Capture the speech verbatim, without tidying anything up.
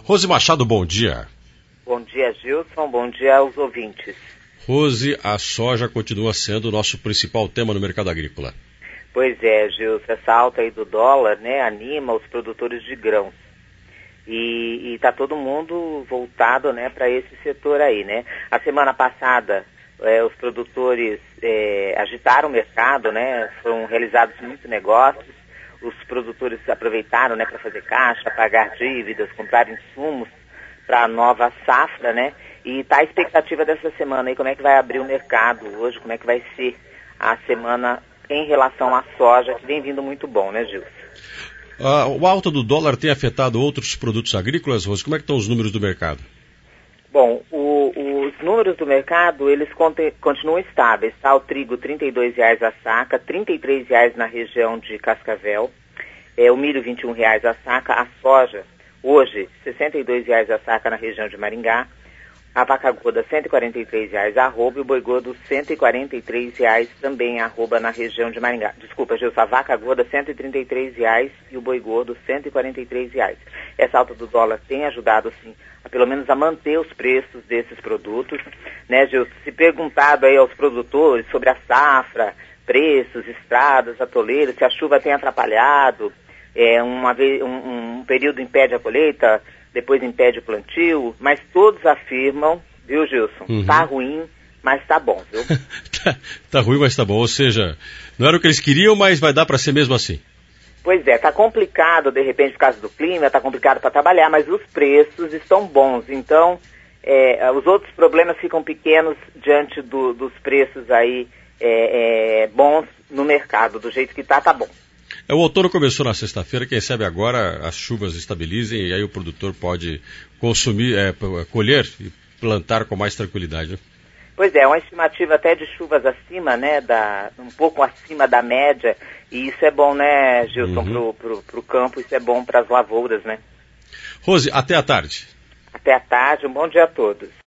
Rose Machado, bom dia. Bom dia, Gilson. Bom dia aos ouvintes. Rose, a soja continua sendo o nosso principal tema no mercado agrícola. Pois é, Gilson. Essa alta aí do dólar, né, anima os produtores de grãos. E está todo mundo voltado, né, para esse setor aí, né? A semana passada, é, os produtores é, agitaram o mercado, né? Foram realizados muitos negócios. Os produtores aproveitaram, né, para fazer caixa, pagar dívidas, comprar insumos para a nova safra, né? E está a expectativa dessa semana aí, como é que vai abrir o mercado hoje, como é que vai ser a semana em relação à soja, que vem vindo muito bom, né, Gilson? Ah, o alta do dólar tem afetado outros produtos agrícolas, Rose? Como é que estão os números do mercado? Bom, o, os números do mercado, eles conte, continuam estáveis, tá? O trigo, trinta e dois reais a saca, trinta e três reais na região de Cascavel, é, o milho, vinte e um reais a saca, a soja, hoje, sessenta e dois reais a saca na região de Maringá, a vaca gorda, cento e quarenta e três reais a arroba, e o boi gordo, cento e quarenta e três reais também a arroba na região de Maringá. Desculpa, Gilson, a vaca gorda, cento e trinta e três reais e o boi gordo, cento e quarenta e três reais. Essa alta do dólar tem ajudado, sim, a, pelo menos a manter os preços desses produtos, né, Gilson? Se perguntado aí aos produtores sobre a safra, preços, estradas, atoleiros, se a chuva tem atrapalhado, é, uma vez, um, um período impede a colheita, depois impede o plantio, mas todos afirmam, viu, Gilson? Uhum. Tá ruim, mas tá bom, viu? tá, tá ruim, mas tá bom. Ou seja, não era o que eles queriam, mas vai dar para ser mesmo assim. Pois é, tá complicado, de repente, por causa do clima, tá complicado para trabalhar, mas os preços estão bons. Então, é, os outros problemas ficam pequenos diante do, dos preços aí é, é, bons no mercado. Do jeito que tá, tá bom. É, o outono começou na sexta-feira, quem sabe agora as chuvas estabilizem e aí o produtor pode consumir, é, colher e plantar com mais tranquilidade. Né? Pois é, uma estimativa até de chuvas acima, né, da, um pouco acima da média, e isso é bom, né, Gilson, uhum. pro, pro, pro campo, isso é bom para as lavouras, né? Rose, até a tarde. Até a tarde, um bom dia a todos.